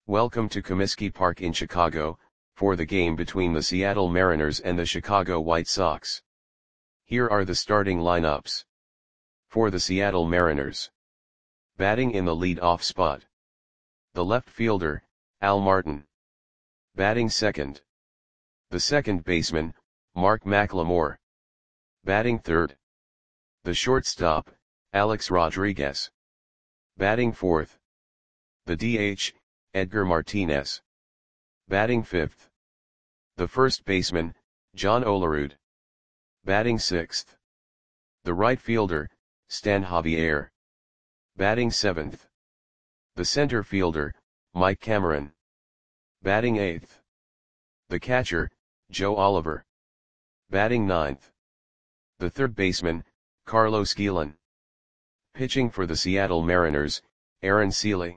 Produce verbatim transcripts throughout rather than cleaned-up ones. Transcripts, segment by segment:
Welcome to Comiskey Park in Chicago, for the game between the Seattle Mariners and the Chicago White Sox. Here are the starting lineups. For the Seattle Mariners. Batting in the lead-off spot. The left fielder, Al Martin. Batting second. The second baseman, Mark McLemore. Batting third. The shortstop, Alex Rodriguez. Batting fourth. The D H, Edgar Martinez. Batting fifth. The first baseman, John Olerud. Batting sixth. The right fielder, Stan Javier. Batting seventh. The center fielder, Mike Cameron. Batting eighth. The catcher, Joe Oliver. Batting ninth. The third baseman, Carlos Guillen. Pitching for the Seattle Mariners, Aaron Sele.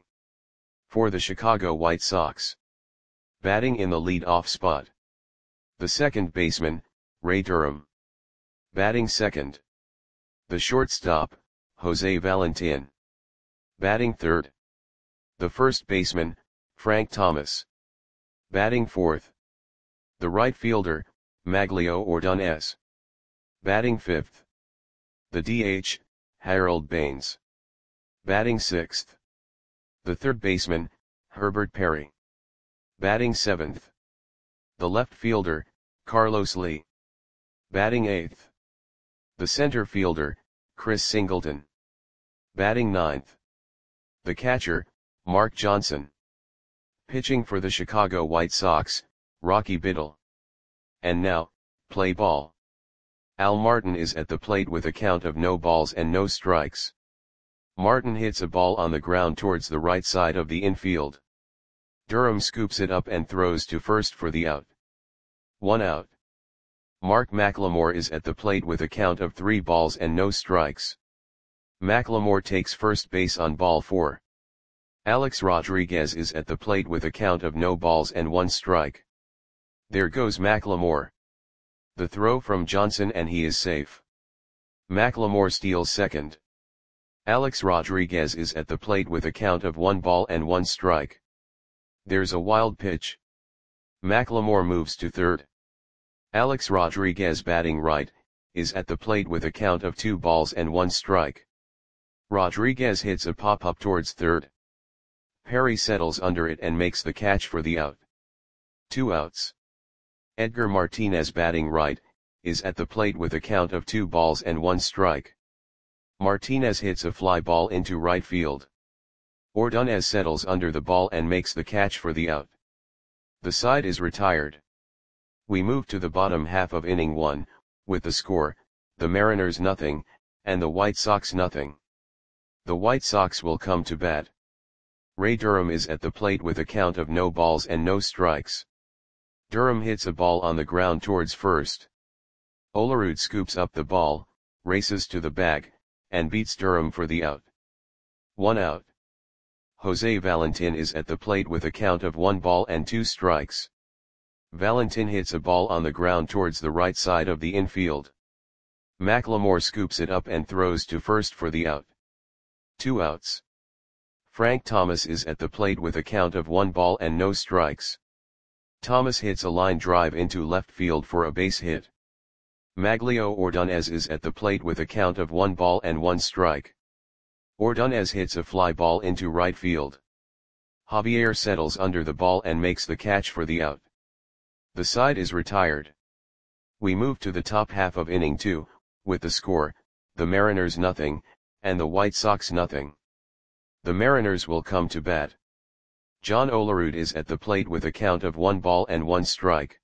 For the Chicago White Sox. Batting in the lead-off spot. The second baseman, Ray Durham. Batting second. The shortstop, Jose Valentin. Batting third. The first baseman, Frank Thomas. Batting fourth. The right fielder, Maglio Ordonez. Batting fifth. The D H, Harold Baines. Batting sixth. The third baseman, Herbert Perry. Batting seventh. The left fielder, Carlos Lee. Batting eighth. The center fielder, Chris Singleton. Batting ninth. The catcher, Mark Johnson. Pitching for the Chicago White Sox, Rocky Biddle. And now, play ball. Al Martin is at the plate with a count of no balls and no strikes. Martin hits a ball on the ground towards the right side of the infield. Durham scoops it up and throws to first for the out. One out. Mark McLemore is at the plate with a count of three balls and no strikes. McLemore takes first base on ball four. Alex Rodriguez is at the plate with a count of no balls and one strike. There goes McLemore. The throw from Johnson and he is safe. McLemore steals second. Alex Rodriguez is at the plate with a count of one ball and one strike. There's a wild pitch. McLemore moves to third. Alex Rodriguez, batting right, is at the plate with a count of two balls and one strike. Rodriguez hits a pop-up towards third. Perry settles under it and makes the catch for the out. Two outs. Edgar Martinez, batting right, is at the plate with a count of two balls and one strike. Martinez hits a fly ball into right field. Ordonez settles under the ball and makes the catch for the out. The side is retired. We move to the bottom half of inning one, with the score, the Mariners nothing, and the White Sox nothing. The White Sox will come to bat. Ray Durham is at the plate with a count of no balls and no strikes. Durham hits a ball on the ground towards first. Olerud scoops up the ball, races to the bag, and beats Durham for the out. One out. Jose Valentin is at the plate with a count of one ball and two strikes. Valentin hits a ball on the ground towards the right side of the infield. McLemore scoops it up and throws to first for the out. Two outs. Frank Thomas is at the plate with a count of one ball and no strikes. Thomas hits a line drive into left field for a base hit. Maglio Ordonez is at the plate with a count of one ball and one strike. Ordonez hits a fly ball into right field. Javier settles under the ball and makes the catch for the out. The side is retired. We move to the top half of inning two, with the score, the Mariners nothing, and the White Sox nothing. The Mariners will come to bat. John Olerud is at the plate with a count of one ball and one strike.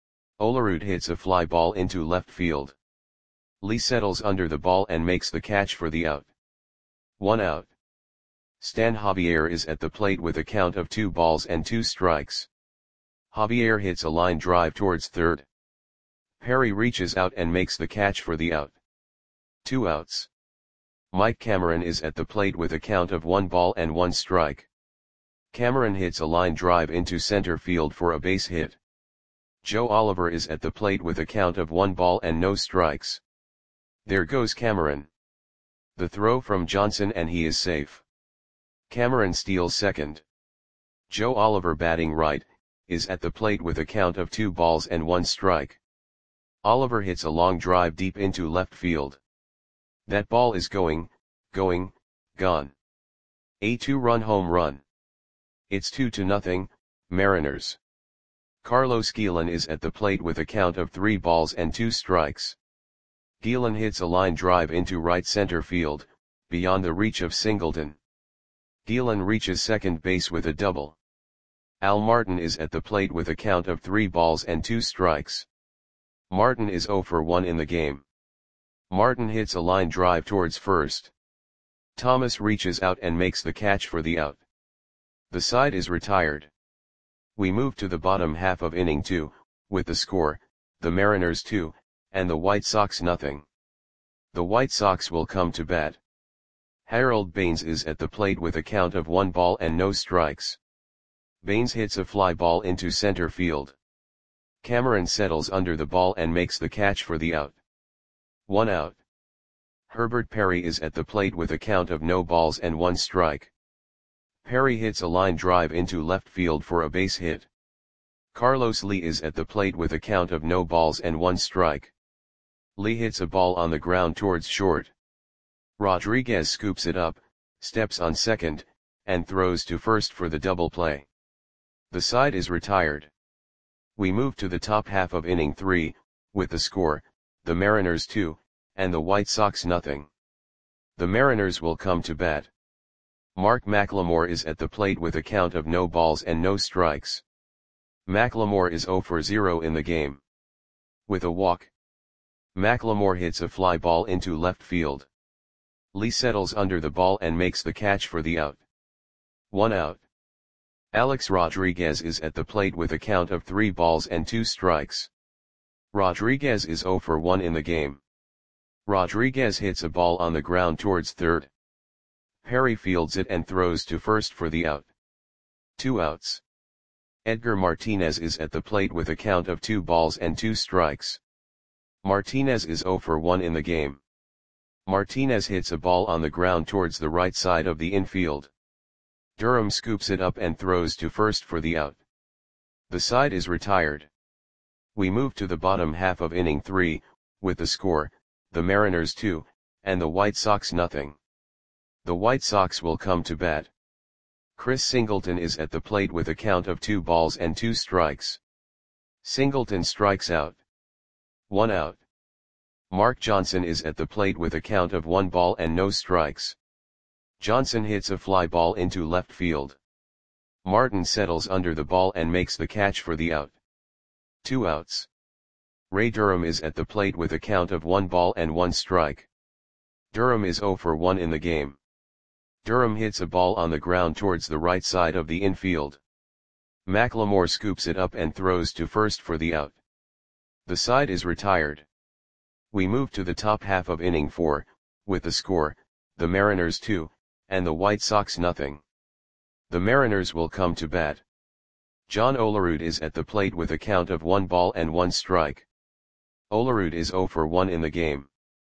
Olerud hits a fly ball into left field. Lee settles under the ball and makes the catch for the out. One out. Stan Javier is at the plate with a count of two balls and two strikes. Javier hits a line drive towards third. Perry reaches out and makes the catch for the out. Two outs. Mike Cameron is at the plate with a count of one ball and one strike. Cameron hits a line drive into center field for a base hit. Joe Oliver is at the plate with a count of one ball and no strikes. There goes Cameron. The throw from Johnson and he is safe. Cameron steals second. Joe Oliver batting right, is at the plate with a count of two balls and one strike. Oliver hits a long drive deep into left field. That ball is going, going, gone. A two-run home run. It's two to nothing, Mariners. Carlos Guillen is at the plate with a count of three balls and two strikes. Guillen hits a line drive into right center field, beyond the reach of Singleton. Guillen reaches second base with a double. Al Martin is at the plate with a count of three balls and two strikes. Martin is zero for one in the game. Martin hits a line drive towards first. Thomas reaches out and makes the catch for the out. The side is retired. We move to the bottom half of inning two, with the score, the Mariners two, and the White Sox nothing. The White Sox will come to bat. Harold Baines is at the plate with a count of one ball and no strikes. Baines hits a fly ball into center field. Cameron settles under the ball and makes the catch for the out. One out. Herbert Perry is at the plate with a count of no balls and one strike. Perry hits a line drive into left field for a base hit. Carlos Lee is at the plate with a count of no balls and one strike. Lee hits a ball on the ground towards short. Rodriguez scoops it up, steps on second, and throws to first for the double play. The side is retired. We move to the top half of inning three, with the score, the Mariners two, and the White Sox nothing. The Mariners will come to bat. Mark McLemore is at the plate with a count of no balls and no strikes. McLemore is zero for zero in the game. With a walk, McLemore hits a fly ball into left field. Lee settles under the ball and makes the catch for the out. One out. Alex Rodriguez is at the plate with a count of three balls and two strikes. Rodriguez is zero for one in the game. Rodriguez hits a ball on the ground towards third. Perry fields it and throws to first for the out. Two outs. Edgar Martinez is at the plate with a count of two balls and two strikes. Martinez is zero for one in the game. Martinez hits a ball on the ground towards the right side of the infield. Durham scoops it up and throws to first for the out. The side is retired. We move to the bottom half of inning three, with the score, the Mariners two, and the White Sox nothing. The White Sox will come to bat. Chris Singleton is at the plate with a count of two balls and two strikes. Singleton strikes out. One out. Mark Johnson is at the plate with a count of one ball and no strikes. Johnson hits a fly ball into left field. Martin settles under the ball and makes the catch for the out. Two outs. Ray Durham is at the plate with a count of one ball and one strike. Durham is zero for one in the game. Durham hits a ball on the ground towards the right side of the infield. McLemore scoops it up and throws to first for the out. The side is retired. We move to the top half of inning four, with the score, the Mariners two, and the White Sox nothing. The Mariners will come to bat. John Olerud is at the plate with a count of one ball and one strike. Olerud is zero for one in the game.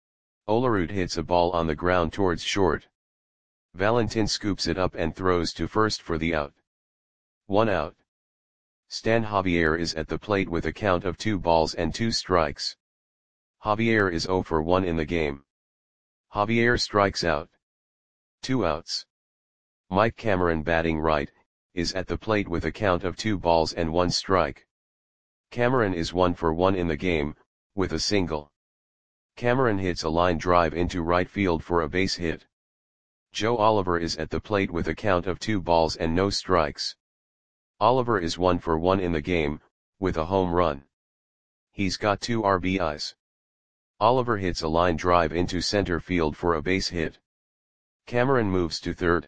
Olerud hits a ball on the ground towards short. Valentin scoops it up and throws to first for the out. One out. Stan Javier is at the plate with a count of two balls and two strikes. Javier is zero for one in the game. Javier strikes out. Two outs. Mike Cameron batting right, is at the plate with a count of two balls and one strike. Cameron is one for one in the game, with a single. Cameron hits a line drive into right field for a base hit. Joe Oliver is at the plate with a count of two balls and no strikes. Oliver is one for one in the game, with a home run. He's got two R B Is. Oliver hits a line drive into center field for a base hit. Cameron moves to third.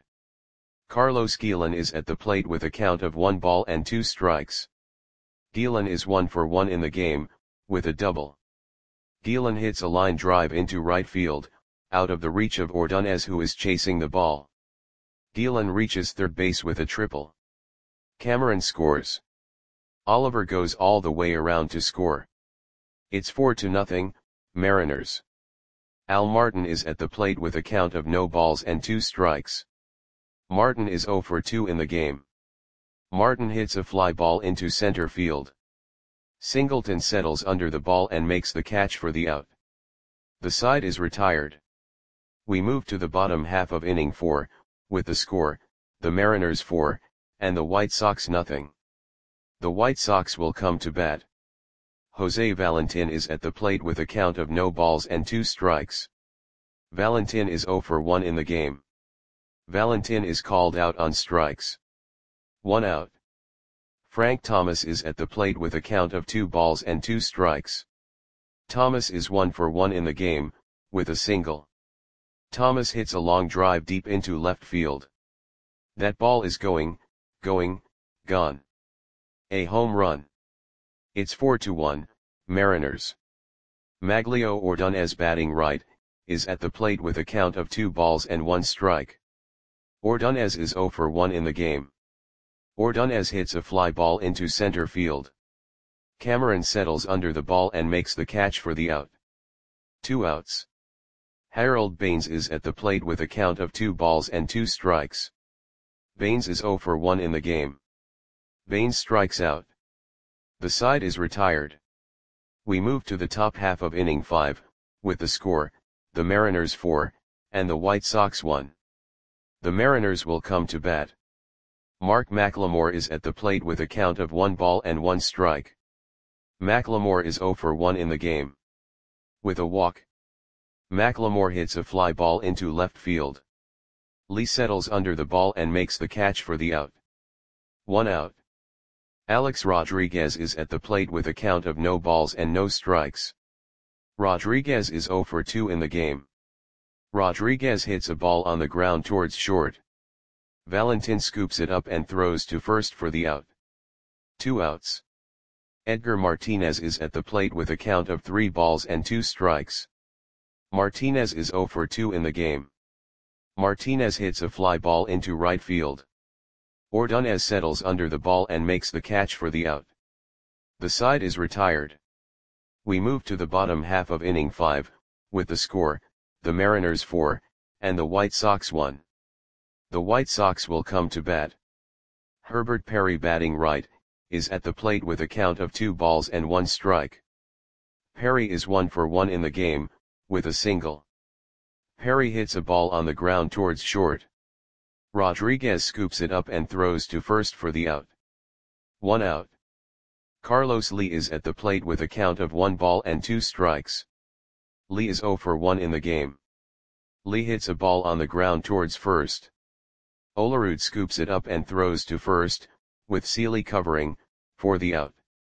Carlos Guillen is at the plate with a count of one ball and two strikes. Guillen is one for one in the game, with a double. Guillen hits a line drive into right field, out of the reach of Ordonez, who is chasing the ball. Guillen reaches third base with a triple. Cameron scores. Oliver goes all the way around to score. It's four to nothing, Mariners. Al Martin is at the plate with a count of no balls and two strikes. Martin is zero for two in the game. Martin hits a fly ball into center field. Singleton settles under the ball and makes the catch for the out. The side is retired. We move to the bottom half of inning four, with the score, the Mariners four, and the White Sox nothing. The White Sox will come to bat. Jose Valentin is at the plate with a count of no balls and two strikes. Valentin is zero for one in the game. Valentin is called out on strikes. One out. Frank Thomas is at the plate with a count of two balls and two strikes. Thomas is one for one in the game, with a single. Thomas hits a long drive deep into left field. That ball is going, going, gone. A home run. It's four to one, Mariners. Maglio Ordonez, batting right, is at the plate with a count of two balls and one strike. Ordonez is zero for one in the game. Ordonez hits a fly ball into center field. Cameron settles under the ball and makes the catch for the out. Two outs. Harold Baines is at the plate with a count of two balls and two strikes. Baines is zero for one in the game. Baines strikes out. The side is retired. We move to the top half of inning five, with the score, the Mariners four, and the White Sox one. The Mariners will come to bat. Mark McLemore is at the plate with a count of one ball and one strike. McLemore is zero for one in the game. With a walk. McLemore hits a fly ball into left field. Lee settles under the ball and makes the catch for the out. One out. Alex Rodriguez is at the plate with a count of no balls and no strikes. Rodriguez is zero for two in the game. Rodriguez hits a ball on the ground towards short. Valentin scoops it up and throws to first for the out. Two outs. Edgar Martinez is at the plate with a count of three balls and two strikes. Martinez is zero for two in the game. Martinez hits a fly ball into right field. Ordonez settles under the ball and makes the catch for the out. The side is retired. We move to the bottom half of inning five, with the score, the Mariners four, and the White Sox one. The White Sox will come to bat. Herbert Perry, batting right, is at the plate with a count of two balls and one strike. Perry is one for one in the game, with a single. Perry hits a ball on the ground towards short. Rodriguez scoops it up and throws to first for the out. One out. Carlos Lee is at the plate with a count of one ball and two strikes. Lee is zero for one in the game. Lee hits a ball on the ground towards first. Olerud scoops it up and throws to first, with Seeley covering, for the out.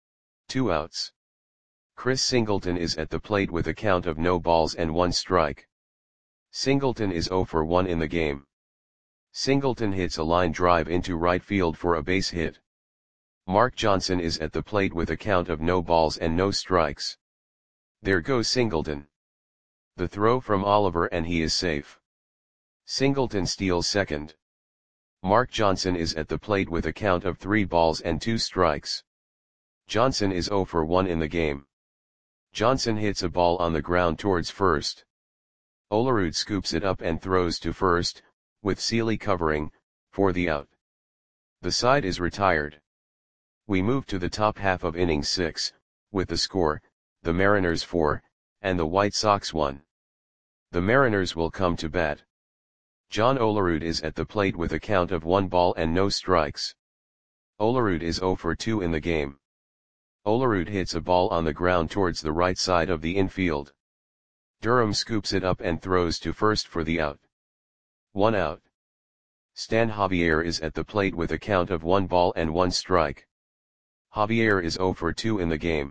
Two outs. Chris Singleton is at the plate with a count of no balls and one strike. Singleton is zero for one in the game. Singleton hits a line drive into right field for a base hit. Mark Johnson is at the plate with a count of no balls and no strikes. There goes Singleton. The throw from Oliver and he is safe. Singleton steals second. Mark Johnson is at the plate with a count of three balls and two strikes. Johnson is zero for one in the game. Johnson hits a ball on the ground towards first. Olerud scoops it up and throws to first, with Seeley covering, for the out. The side is retired. We move to the top half of inning six, with the score, the Mariners four, and the White Sox one. The Mariners will come to bat. John Olerud is at the plate with a count of one ball and no strikes. Olerud is zero for two in the game. Olerud hits a ball on the ground towards the right side of the infield. Durham scoops it up and throws to first for the out. One out. Stan Javier is at the plate with a count of one ball and one strike. Javier is zero for two in the game.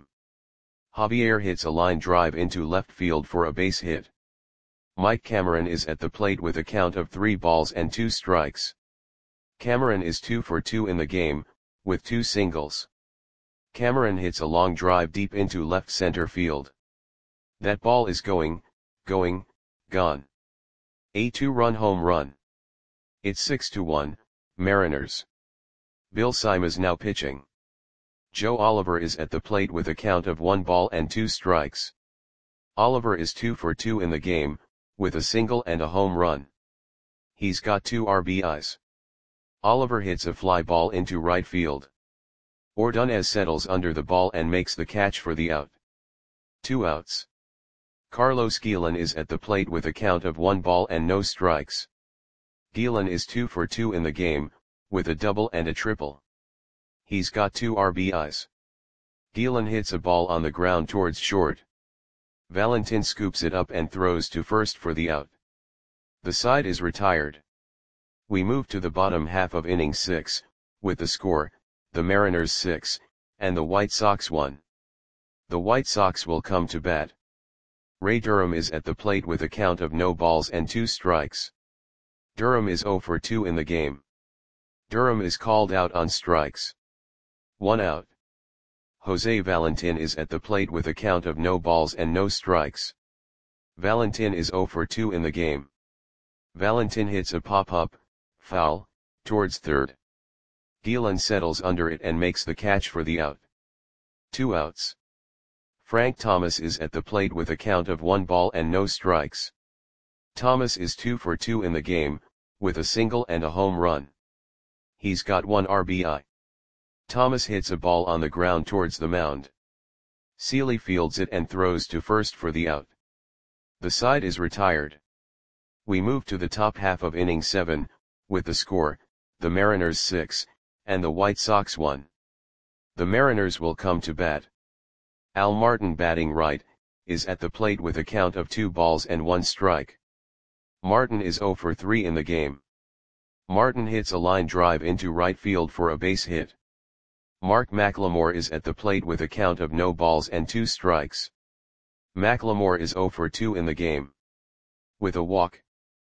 Javier hits a line drive into left field for a base hit. Mike Cameron is at the plate with a count of three balls and two strikes. Cameron is two for two in the game, with two singles. Cameron hits a long drive deep into left center field. That ball is going, going, gone. A two-run home run. It's six to one, Mariners. Bill Simas now pitching. Joe Oliver is at the plate with a count of one ball and two strikes. Oliver is two for two in the game, with a single and a home run. He's got two R B Is. Oliver hits a fly ball into right field. Ordonez settles under the ball and makes the catch for the out. Two outs. Carlos Guillen is at the plate with a count of one ball and no strikes. Guillen is two for two in the game, with a double and a triple. He's got two R B Is. Guillen hits a ball on the ground towards short. Valentin scoops it up and throws to first for the out. The side is retired. We move to the bottom half of inning six, with the score, the Mariners six, and the White Sox one. The White Sox will come to bat. Ray Durham is at the plate with a count of no balls and two strikes. Durham is zero for two in the game. Durham is called out on strikes. One out. Jose Valentin is at the plate with a count of no balls and no strikes. Valentin is zero for two in the game. Valentin hits a pop-up, foul, towards third. Guillen settles under it and makes the catch for the out. Two outs. Frank Thomas is at the plate with a count of one ball and no strikes. Thomas is two for two in the game, with a single and a home run. He's got one R B I. Thomas hits a ball on the ground towards the mound. Seeley fields it and throws to first for the out. The side is retired. We move to the top half of inning seven, with the score, the Mariners six, and the White Sox one. The Mariners will come to bat. Al Martin, batting right, is at the plate with a count of two balls and one strike. Martin is zero for three in the game. Martin hits a line drive into right field for a base hit. Mark McLemore is at the plate with a count of no balls and two strikes. McLemore is zero for two in the game. With a walk.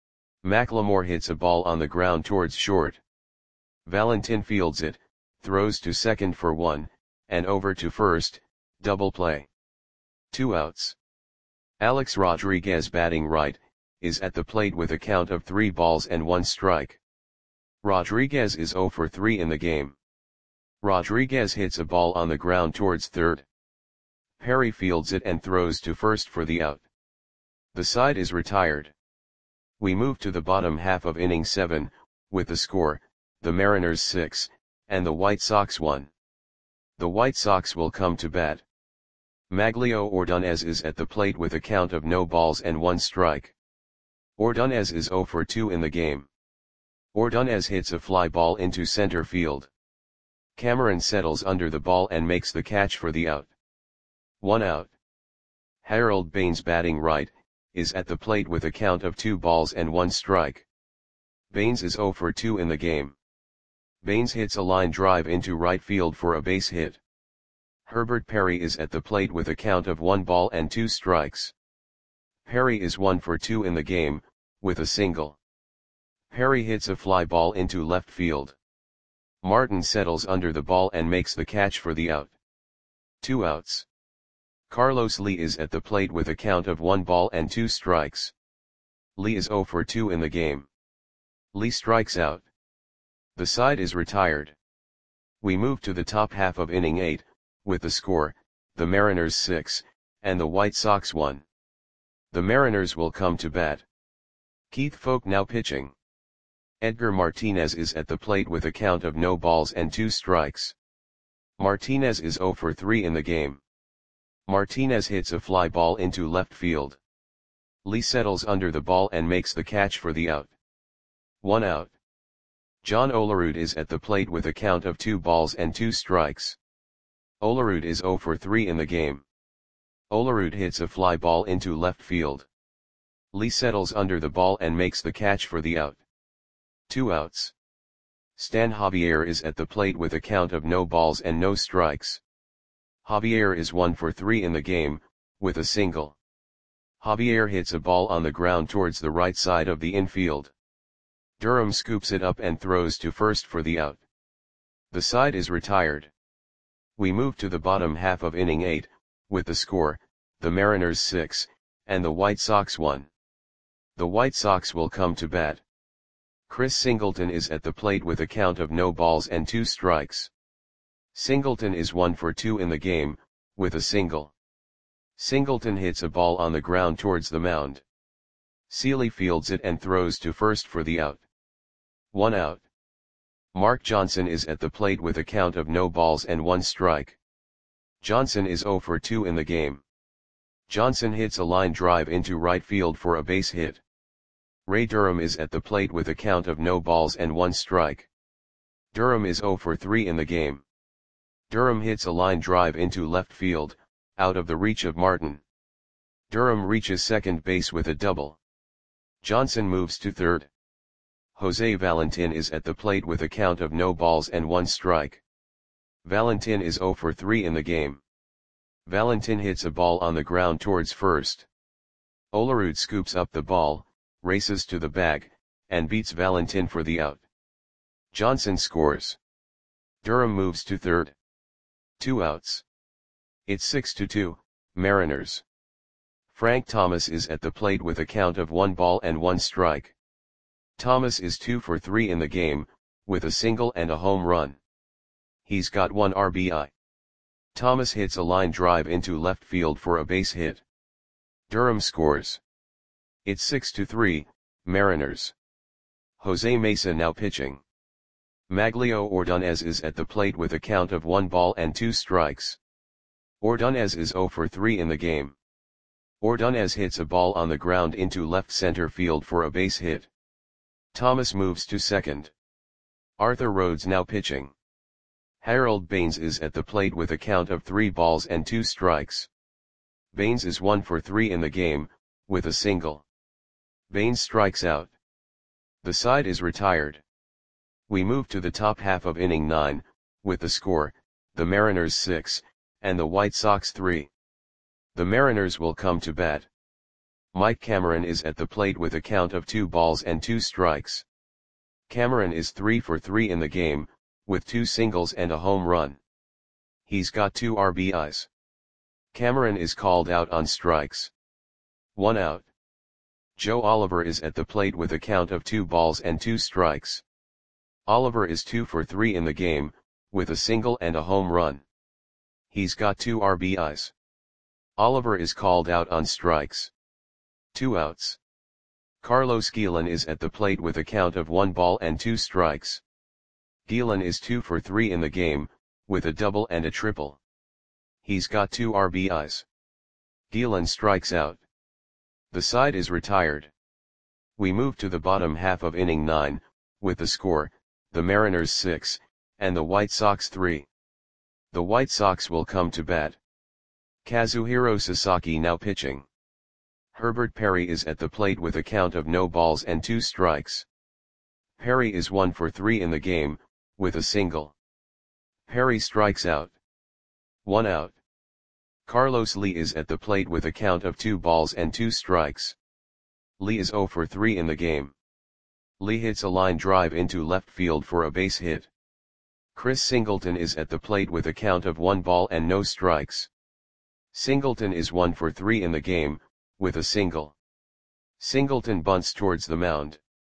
McLemore hits a ball on the ground towards short. Valentin fields it, throws to second for one, and over to first, double play. Two outs. Alex Rodriguez, batting right, is at the plate with a count of three balls and one strike. Rodriguez is zero for three in the game. Rodriguez hits a ball on the ground towards third. Perry fields it and throws to first for the out. The side is retired. We move to the bottom half of inning seven, with the score, the Mariners six, and the White Sox one. The White Sox will come to bat. Maglio Ordonez is at the plate with a count of no balls and one strike. Ordonez is zero for two in the game. Ordonez hits a fly ball into center field. Cameron settles under the ball and makes the catch for the out. One out. Harold Baines, batting right, is at the plate with a count of two balls and one strike. Baines is zero for two in the game. Baines hits a line drive into right field for a base hit. Herbert Perry is at the plate with a count of one ball and two strikes. Perry is one for two in the game, with a single. Perry hits a fly ball into left field. Martin settles under the ball and makes the catch for the out. Two outs. Carlos Lee is at the plate with a count of one ball and two strikes. Lee is zero for two in the game. Lee strikes out. The side is retired. We move to the top half of inning eight, with the score, the Mariners six, and the White Sox one. The Mariners will come to bat. Keith Foulke now pitching. Edgar Martinez is at the plate with a count of no balls and two strikes. Martinez is zero for three in the game. Martinez hits a fly ball into left field. Lee settles under the ball and makes the catch for the out. One out. John Olerud is at the plate with a count of two balls and two strikes. Olerud is zero for three in the game. Olerud hits a fly ball into left field. Lee settles under the ball and makes the catch for the out. Two outs. Stan Javier is at the plate with a count of no balls and no strikes. Javier is one for three in the game, with a single. Javier hits a ball on the ground towards the right side of the infield. Durham scoops it up and throws to first for the out. The side is retired. We move to the bottom half of inning eight, with the score, the Mariners six, and the White Sox one. The White Sox will come to bat. Chris Singleton is at the plate with a count of no balls and two strikes. Singleton is one for two in the game, with a single. Singleton hits a ball on the ground towards the mound. Seeley fields it and throws to first for the out. One out. Mark Johnson is at the plate with a count of no balls and one strike. Johnson is zero for two in the game. Johnson hits a line drive into right field for a base hit. Ray Durham is at the plate with a count of no balls and one strike. Durham is zero for three in the game. Durham hits a line drive into left field, out of the reach of Martin. Durham reaches second base with a double. Johnson moves to third. Jose Valentin is at the plate with a count of no balls and one strike. Valentin is zero for three in the game. Valentin hits a ball on the ground towards first. Olerud scoops up the ball, races to the bag, and beats Valentin for the out. Johnson scores. Durham moves to third. Two outs. It's six to two, Mariners. Frank Thomas is at the plate with a count of one ball and one strike. Thomas is two for three in the game, with a single and a home run. He's got one R B I. Thomas hits a line drive into left field for a base hit. Durham scores. It's six to three, Mariners. Jose Mesa now pitching. Maglio Ordonez is at the plate with a count of one ball and two strikes. Ordonez is zero for three in the game. Ordonez hits a ball on the ground into left center field for a base hit. Thomas moves to second. Arthur Rhodes now pitching. Harold Baines is at the plate with a count of three balls and two strikes. Baines is one for three in the game, with a single. Baines strikes out. The side is retired. We move to the top half of inning nine, with the score, the Mariners six, and the White Sox three. The Mariners will come to bat. Mike Cameron is at the plate with a count of two balls and two strikes. Cameron is three for three in the game, with two singles and a home run. He's got two R B Is. Cameron is called out on strikes. One out. Joe Oliver is at the plate with a count of two balls and two strikes. Oliver is two for three in the game, with a single and a home run. He's got two R B Is. Oliver is called out on strikes. Two outs. Carlos Guillen is at the plate with a count of one ball and two strikes. Guillen is two for three in the game, with a double and a triple. He's got two R B Is. Guillen strikes out. The side is retired. We move to the bottom half of inning nine, with the score, the Mariners six, and the White Sox three. The White Sox will come to bat. Kazuhiro Sasaki now pitching. Herbert Perry is at the plate with a count of no balls and two strikes. Perry is one for three in the game, with a single. Perry strikes out. One out. Carlos Lee is at the plate with a count of two balls and two strikes. Lee is zero for three in the game. Lee hits a line drive into left field for a base hit. Chris Singleton is at the plate with a count of one ball and no strikes. Singleton is one for three in the game, with a single. Singleton bunts towards the mound.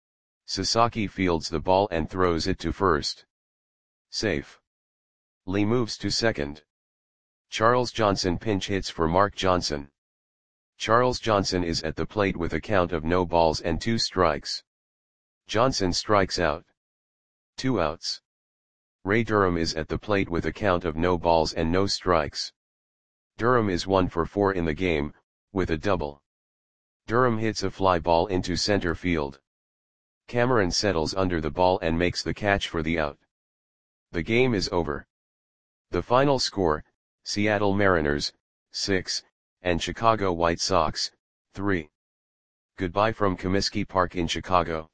Sasaki fields the ball and throws it to first. Safe. Lee moves to second. Charles Johnson pinch hits for Mark Johnson. Charles Johnson is at the plate with a count of no balls and two strikes. Johnson strikes out. Two outs. Ray Durham is at the plate with a count of no balls and no strikes. Durham is one for four in the game, with a double. Durham hits a fly ball into center field. Cameron settles under the ball and makes the catch for the out. The game is over. The final score, Seattle Mariners, six, and Chicago White Sox, three. Goodbye from Comiskey Park in Chicago.